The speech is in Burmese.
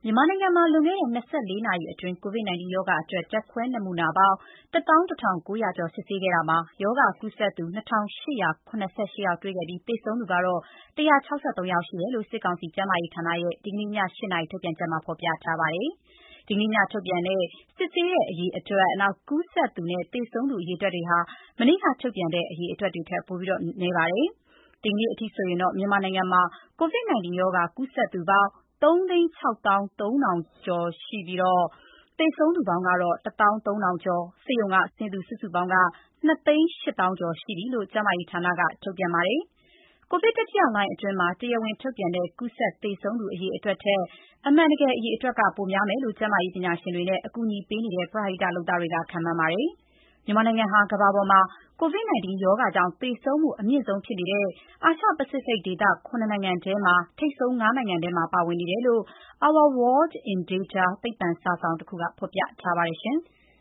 မြန်မာနိုင်ငံမှာလွန်ခဲ့တဲ့24နာရီအတွင်း COVID-19 ရောဂါအတွက်ဓာတ်ခွဲနမူနာပေါင်း 11900 ကျော်စစ်ဆေးခဲ့တာမှာ ရောဂါကူးစက်သူ 2878 ယောက်တွေ့ခဲ့ပြီး သေဆုံးသူကတော့ 163 ယောက်ရှိတယ်လို့ စစ်ကောင်စီကျန်းမာရေးဌာနရဲ့ ဒီကနေ့ည 8 နာရီထုတ်ပြန်ချက်မှာ ဖော်ပြထားပါတယ်။ ဒီကနေ့ညထုတ်ပြန်တဲ့ စစ်ဆေးတဲ့အရေအတွက်၊ ကူးစက်သူနဲ့ သေဆုံးသူအရေအတွက်တွေဟာ မနေ့ကထုတ်ပြန်တဲ့အရေအတွက်တွေထက် ပိုနည်းပါတယ်။ ဒီကနေ့အထိဆိုရင် မြန်မာနိုင်ငံမှာ COVID-19 ရောဂါကူးစက်သူပေါင်း 3,630,000 ကျော်ရှိပြီး သေဆုံးသူပေါင်းကတော့ 130,000 ကျော်၊ ဆေးရုံကဆင်းသူစုစုပေါင်းက 2,800,000 ကျော်ရှိပြီလို့ ကျန်းမာရေးဌာနက ထုတ်ပြန်ပါတယ်။ ကိုဗစ်တတိယလှိုင်းအတွင်း တရားဝင်ထုတ်ပြန်တဲ့ ကူးစက်သေဆုံးသူအရေအတွက်ထက် အမှန်တကယ်အရေအတွက်က ပိုများမယ်လို့ ကျန်းမာရေးပညာရှင်တွေနဲ့ အကူအညီပေးနေတဲ့ ပရဟိတလုပ်သားတွေက ခန့်မှန်းပါတယ်။ မြန်မာနိုင်ငံဟာ ကမ္ဘာပေါ်မှာ COVID-19 ရောဂါကြောင့်သေဆုံးမှုအမြင့်ဆုံးဖြစ်နေတဲ့ အာရှပစိဖိတ်ဒေသ ၇ နိုင်ငံထဲမှာ ထိပ်ဆုံး ၅ နိုင်ငံထဲမှာ ပါဝင်နေတယ်လို့ Our World in Data သိပ္ပံစာစောင်တခုက ဖော်ပြထားပါတယ်။